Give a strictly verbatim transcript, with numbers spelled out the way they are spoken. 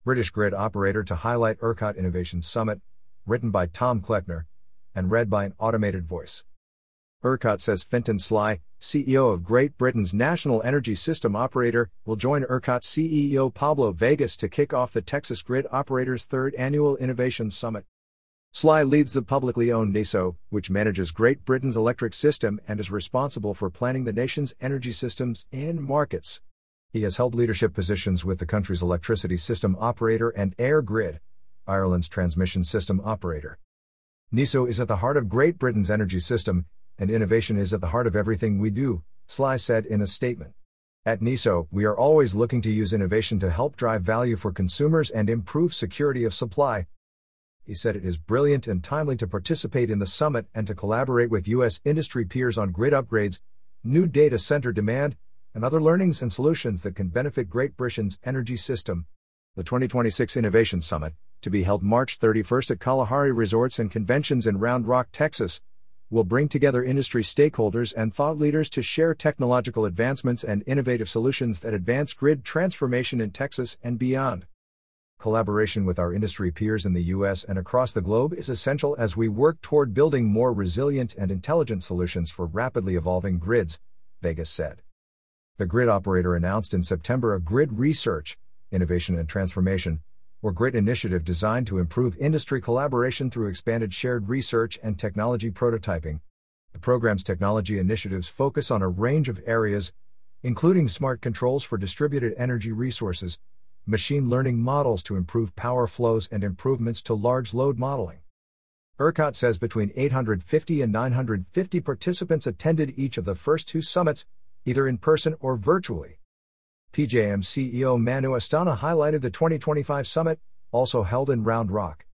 British grid operator to highlight ERCOT Innovation Summit, written by Tom Kleckner, and read by an automated voice. ERCOT says Fintan Sly, C E O of Great Britain's National Energy System Operator, will join ERCOT C E O Pablo Vegas to kick off the Texas Grid Operators' third annual Innovation Summit. Sly leads the publicly owned NESO, which manages Great Britain's electric system and is responsible for planning the nation's energy systems and markets. He has held leadership positions with the country's electricity system operator and Air Grid, Ireland's transmission system operator. NESO is at the heart of Great Britain's energy system, and innovation is at the heart of everything we do, Sly said in a statement. At NESO, we are always looking to use innovation to help drive value for consumers and improve security of supply. He said it is brilliant and timely to participate in the summit and to collaborate with U S industry peers on grid upgrades, new data center demand, and other learnings and solutions that can benefit Great Britain's energy system. The twenty twenty-six Innovation Summit, to be held March thirty-first at Kalahari Resorts and Conventions in Round Rock, Texas, will bring together industry stakeholders and thought leaders to share technological advancements and innovative solutions that advance grid transformation in Texas and beyond. Collaboration with our industry peers in the U S and across the globe is essential as we work toward building more resilient and intelligent solutions for rapidly evolving grids, Vegas said. The grid operator announced in September a Grid Research, Innovation and Transformation, or GRIT initiative designed to improve industry collaboration through expanded shared research and technology prototyping. The program's technology initiatives focus on a range of areas, including smart controls for distributed energy resources, machine learning models to improve power flows, and improvements to large load modeling. ERCOT says between eight hundred fifty and nine hundred fifty participants attended each of the first two summits, either in person or virtually. P J M C E O Manu Astana highlighted the twenty twenty-five summit, also held in Round Rock.